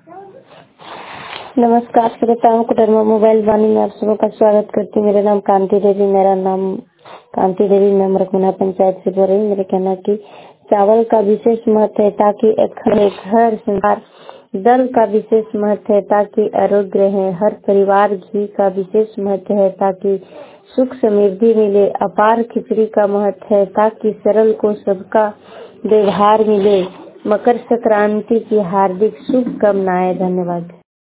नमस्कार श्रोताओं को धर्म मोबाइल वाणी में आप सबों का स्वागत करती हूँ। मेरा नाम कांति देवी मैं मरकुना पंचायत से बोल रही हूँ। मेरे कहना कि चावल का विशेष महत्व है ताकि एक घर संसार, दल का विशेष महत्व है ताकि आरोग्य है, हर परिवार घी का विशेष महत्व है ताकि सुख समृद्धि मिले, अपार खिचड़ी का महत्व है ताकि सरल को सबका व्यवहार मिले। मकर संक्रांति की हार्दिक शुभकामनाएं। धन्यवाद।